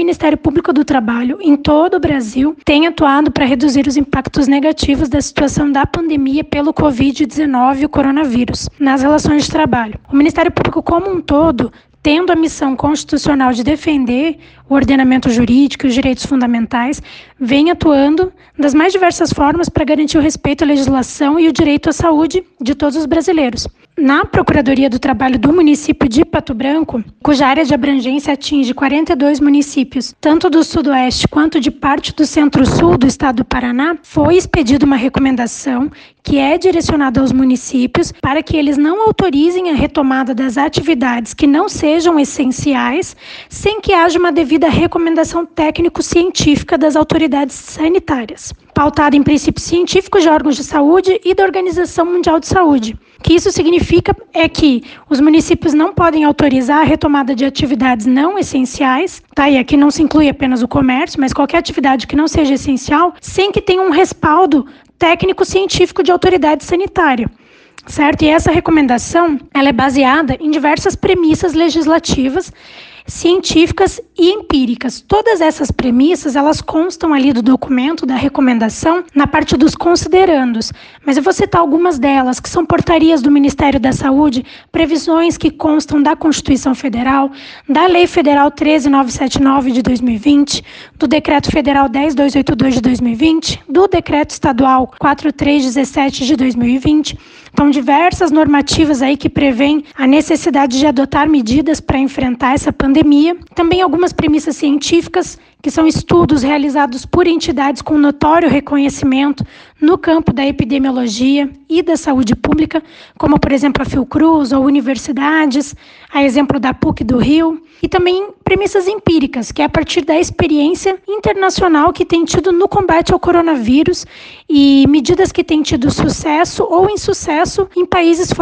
Ministério Público do Trabalho, em todo o Brasil, tem atuado para reduzir os impactos negativos da situação da pandemia pelo Covid-19 e o coronavírus nas relações de trabalho. O Ministério Público como um todo, tendo a missão constitucional de defender o ordenamento jurídico e os direitos fundamentais, vem atuando das mais diversas formas para garantir o respeito à legislação e o direito à saúde de todos os brasileiros. Na Procuradoria do Trabalho do município de Pato Branco, cuja área de abrangência atinge 42 municípios, tanto do Sudoeste quanto de parte do Centro-Sul do estado do Paraná, foi expedida uma recomendação que é direcionada aos municípios para que eles não autorizem a retomada das atividades que não sejam essenciais, sem que haja uma devida recomendação técnico-científica das autoridades sanitárias, pautada em princípios científicos de órgãos de saúde e da Organização Mundial de Saúde. O que isso significa é que os municípios não podem autorizar a retomada de atividades não essenciais, e aqui não se inclui apenas o comércio, mas qualquer atividade que não seja essencial, sem que tenha um respaldo técnico-científico de autoridade sanitária. Certo? E essa recomendação ela é baseada em diversas premissas legislativas, científicas e empíricas. Todas essas premissas, elas constam ali do documento, da recomendação, na parte dos considerandos. Mas eu vou citar algumas delas, que são portarias do Ministério da Saúde, previsões que constam da Constituição Federal, da Lei Federal 13.979 de 2020, do Decreto Federal 10.282 de 2020, do Decreto Estadual 4.317 de 2020. Então, diversas normativas aí que prevêem a necessidade de adotar medidas para enfrentar essa pandemia. Também algumas premissas científicas, que são estudos realizados por entidades com notório reconhecimento no campo da epidemiologia e da saúde pública, como, por exemplo, a Fiocruz ou universidades, a exemplo da PUC do Rio, e também premissas empíricas, que é a partir da experiência internacional que tem tido no combate ao coronavírus e medidas que têm tido sucesso ou insucesso em países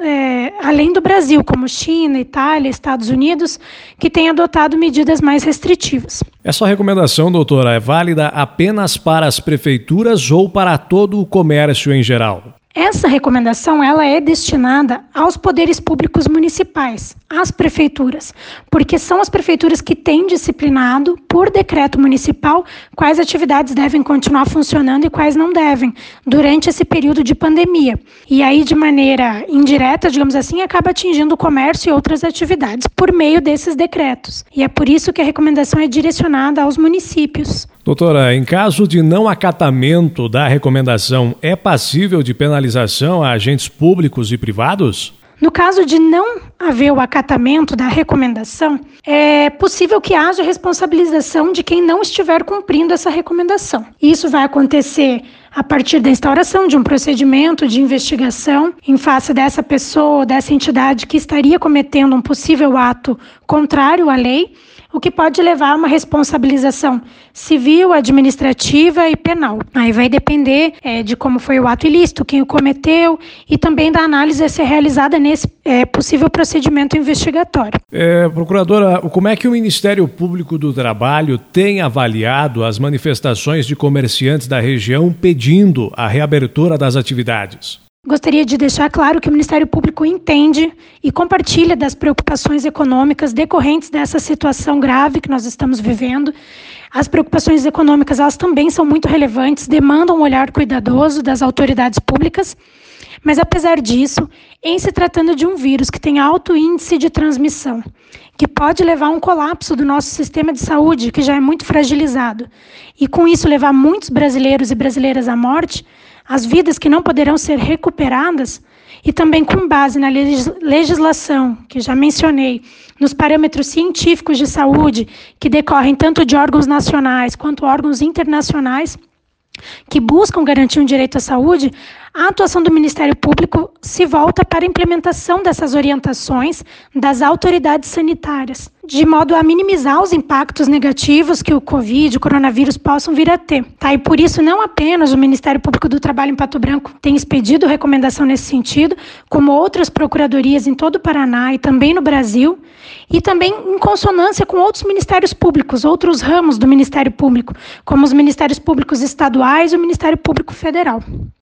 além do Brasil, como China, Itália, Estados Unidos, que têm adotado medidas mais restritivas. Essa recomendação, doutora, é válida apenas para as prefeituras ou para todo o comércio em geral? Essa recomendação ela é destinada aos poderes públicos municipais, às prefeituras, porque são as prefeituras que têm disciplinado, por decreto municipal, quais atividades devem continuar funcionando e quais não devem, durante esse período de pandemia. E aí, de maneira indireta, digamos assim, acaba atingindo o comércio e outras atividades, por meio desses decretos. E é por isso que a recomendação é direcionada aos municípios. Doutora, em caso de não acatamento da recomendação, é passível de penalização a agentes públicos e privados? No caso de não haver o acatamento da recomendação, é possível que haja responsabilização de quem não estiver cumprindo essa recomendação. Isso vai acontecer a partir da instauração de um procedimento de investigação em face dessa pessoa, dessa entidade que estaria cometendo um possível ato contrário à lei, o que pode levar a uma responsabilização civil, administrativa e penal. Aí vai depender de como foi o ato ilícito, quem o cometeu e também da análise a ser realizada nesse possível procedimento investigatório. Procuradora, como é que o Ministério Público do Trabalho tem avaliado as manifestações de comerciantes da região pedindo a reabertura das atividades? Gostaria de deixar claro que o Ministério Público entende e compartilha das preocupações econômicas decorrentes dessa situação grave que nós estamos vivendo. As preocupações econômicas, elas também são muito relevantes, demandam um olhar cuidadoso das autoridades públicas, mas apesar disso, em se tratando de um vírus que tem alto índice de transmissão, que pode levar a um colapso do nosso sistema de saúde, que já é muito fragilizado, e com isso levar muitos brasileiros e brasileiras à morte, as vidas que não poderão ser recuperadas, e também com base na legislação, que já mencionei, nos parâmetros científicos de saúde, que decorrem tanto de órgãos nacionais quanto órgãos internacionais, que buscam garantir um direito à saúde, a atuação do Ministério Público se volta para a implementação dessas orientações das autoridades sanitárias, de modo a minimizar os impactos negativos que o Covid, o coronavírus, possam vir a ter. E por isso, não apenas o Ministério Público do Trabalho em Pato Branco tem expedido recomendação nesse sentido, como outras procuradorias em todo o Paraná e também no Brasil, e também em consonância com outros ministérios públicos, outros ramos do Ministério Público, como os Ministérios Públicos Estaduais e o Ministério Público Federal.